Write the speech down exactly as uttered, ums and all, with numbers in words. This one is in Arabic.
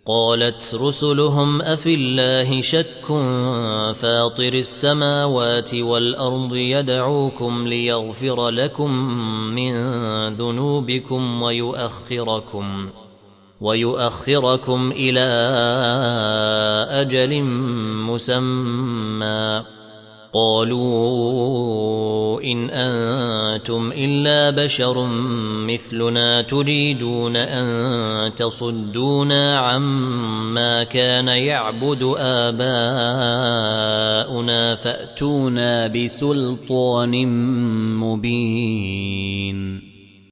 قالت رسلهم أفي الله شك فاطر السماوات والأرض يدعوكم ليغفر لكم من ذنوبكم ويؤخركم ويؤخركم إلى أجل مسمى قالوا إن أنتم إلا بشر مثلنا تريدون أن تصدونا عما كان يعبد آباؤنا فأتونا بسلطان مبين